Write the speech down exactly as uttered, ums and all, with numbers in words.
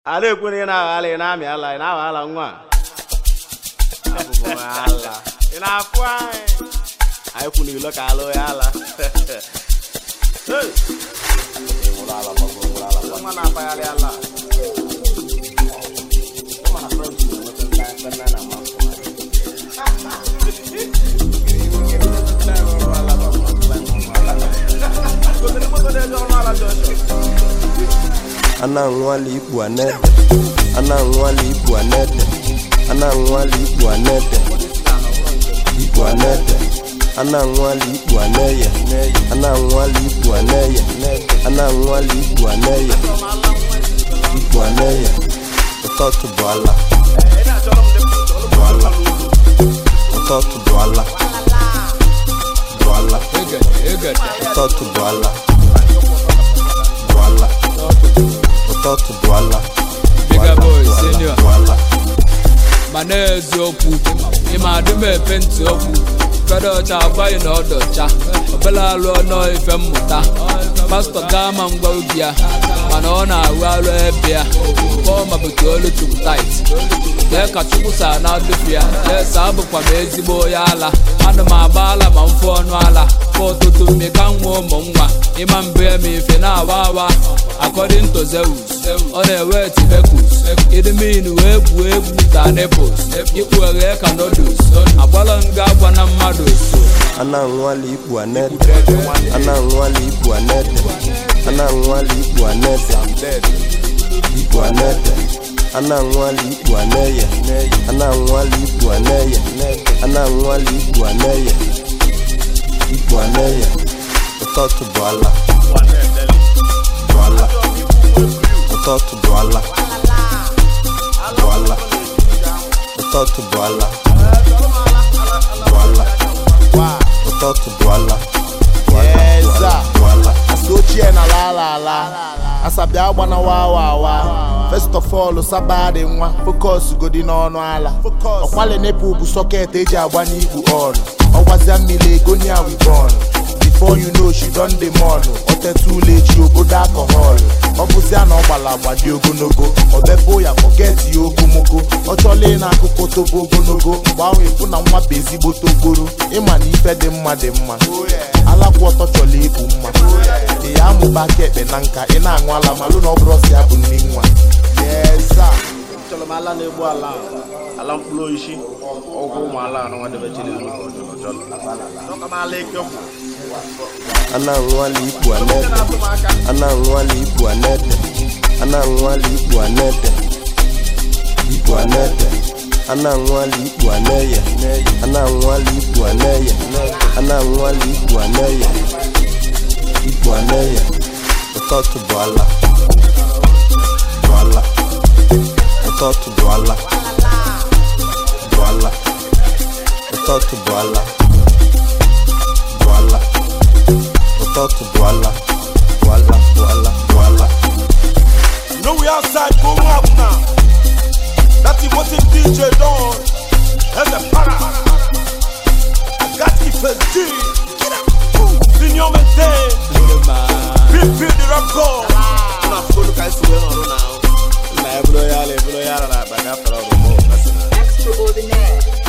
Ale kuni na ale na mi ala na ala nwa. Abu ala. Ina kwa. Ai kuni lo ka lo ala. Hey. Mula ala bago mula ala. Mana apa ale ala. Mana front ni mo tan tan na na ma. Ana nwali ibu anede, ana nwali ibu anede, ana nwali ibu anede, ibu anede, ana nwali ibu aneye, ana nwali ibu aneye, ana nwali ibu aneye, ibu aneye, utoto bwala, bwala, utoto bwala, bwala, utoto bwala, bwala. Utoto bwala. Bigger boy, senior. Manezi okwu, ima adume penti okwu. Fedo cha agwa ina odocha. Obela alu ono ife muta. Pastor gama mgwa ubia. Mana ona awu alu ebia. Koma buki olu chuku tight. Leka chuku sa na dufia. Lesa abu kwa mezi boya ala. Anu mabala ma mfu onu ala. Kotutu mikanwo mongwa. Ima mbe mi fina wawa. According to Zeus, on a way to Becus, it mean web web than apples. If you were cannot do so, a balanga one of Madus. Ana nwali ibu anede, ana nwali ibu anede, ana nwali ibu anede, ibu anede, ana nwali ibu aneye, ana nwali ibu aneye, ana nwali ibu aneye, ibu aneye, utoto bwala. Bwala, utoto bwala, bwala, utoto bwala, bwala, utoto bwala, Yes, bwala. Asochie na la la la. Asabia agba na wa wa wa. First of all, sabade nwa. Focus godi n'ọnụ ala. Okwale nepu bu socket eji agba n'igbu on. Ogwazia mmiri ego ni awi born. Before you know she done the mono. Ote too late you go da alcohol. Obuzia na ogbala agbadi ogonogo. Obefo ya forget you ogomogo. Ochole na akụkọ tobo ogonogo. Gbanwe ifu na nwa bụ ezigbo togoro. Ịma na ife dị mma dị mma. Alakwa ọtọ chọrọ ịbụ mma. Ị ya amụba aka ekpe na nka. Ị na-aṅụ ala malụ na ọ bụrụ ọsị ya bụ nne nwa. Yes sir. Chọrọ m ala na-egbu ala. Ala mkpụrụ isi. Ọgwụ ụmụ ala na nwa debe chiri n'ụlọ chọrọ chọrọ. Chọrọ m ala eke kwụ. Ana nwali ibu anede, ana nwali ibu anede, ana nwali ibu anede, ibu anede, ana nwali ibu aneye, ana nwali ibu aneye, ana nwali ibu aneye, ibu aneye, utoto bwala, bwala, utoto bwala, bwala, utoto bwala, bwala. Utoto bwala, bwala, bwala, bwala. You know we outside going up now. That's it, what it D J done. That's a para. I got it for G. Senior maintain. Big big the rap go. Na fuko luka isi we no now. Na ebro yale, ebro yara na baga fara mo. Extraordinaire.